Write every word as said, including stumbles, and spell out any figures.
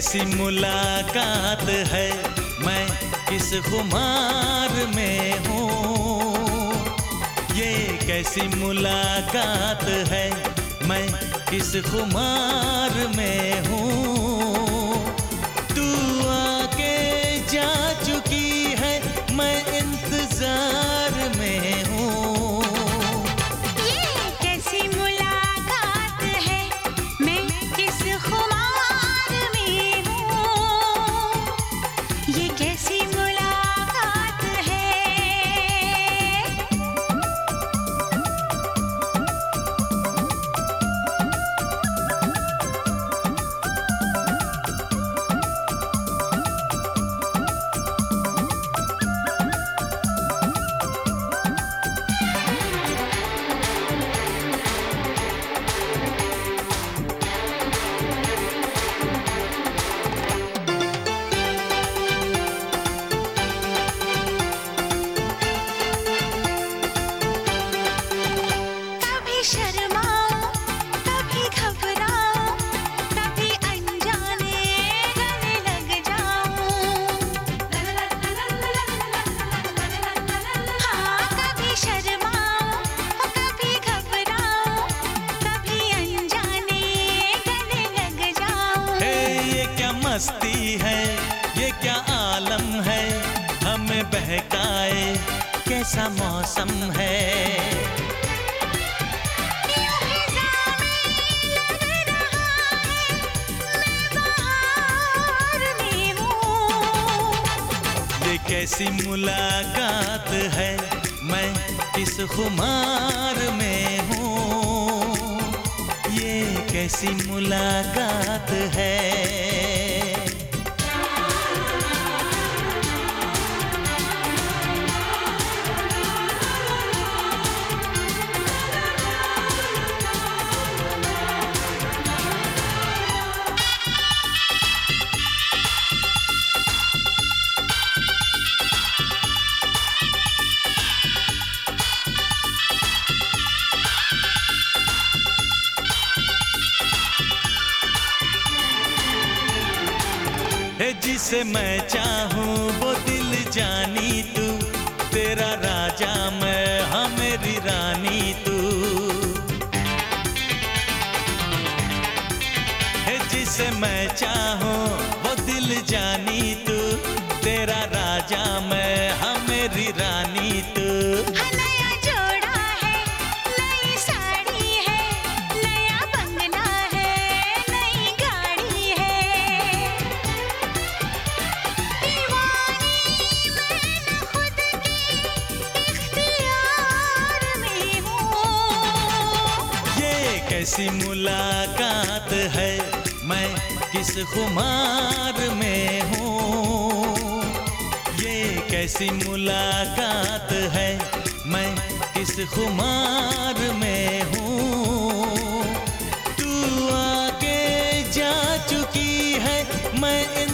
कैसी मुलाकात है, मैं किस खुमार में हूँ। ये कैसी मुलाकात है, मैं किस खुमार में हूँ। तू आके जा चुकी है, मैं इंतजार में हूँ। ये कैसी मुलाकात है, मैं किस खुमार में हूँ। ये कैसी मुलाकात है। मस्ती है, ये क्या आलम है, हमें बहकाए कैसा मौसम है। ये कैसी मुलाकात है, मैं किस खुमार में हूँ। ये कैसी मुलाकात है। जिसे मैं चाहूँ वो दिल जानी तू, तेरा राजा मैं हाँ मेरी रानी तू। जिसे मैं चाहूँ वो दिल जानी तू, तेरा राजा मैं हाँ मेरी रानी तू। कैसी मुलाकात है, मैं किस खुमार में हूँ। ये कैसी मुलाकात है, मैं किस खुमार में हूँ। तू आके जा चुकी है, मैं